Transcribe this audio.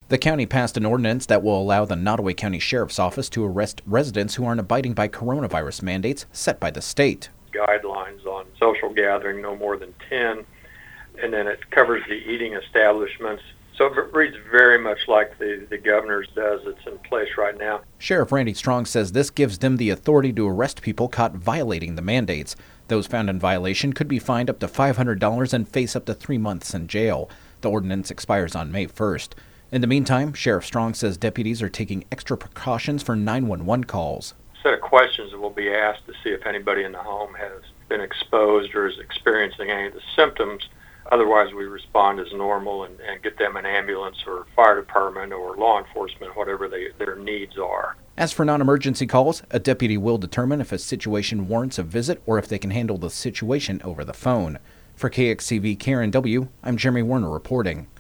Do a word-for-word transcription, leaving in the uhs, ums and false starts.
The county passed an ordinance that will allow the Nottoway County Sheriff's Office to arrest residents who aren't abiding by coronavirus mandates set by the state. Guidelines on social gathering, no more than ten, and then it covers the eating establishments. So it reads very much like the, the governor's does that's in place right now. Sheriff Randy Strong says this gives them the authority to arrest people caught violating the mandates. Those found in violation could be fined up to five hundred dollars and face up to three months in jail. The ordinance expires on May first. In the meantime, Sheriff Strong says deputies are taking extra precautions for nine one one calls. A set of questions that will be asked to see if anybody in the home has been exposed or is experiencing any of the symptoms. Otherwise, we respond as normal and, and get them an ambulance or fire department or law enforcement, whatever they, their needs are. As for non-emergency calls, a deputy will determine if a situation warrants a visit or if they can handle the situation over the phone. For K X C V K R N W, I'm Jeremy Warner reporting.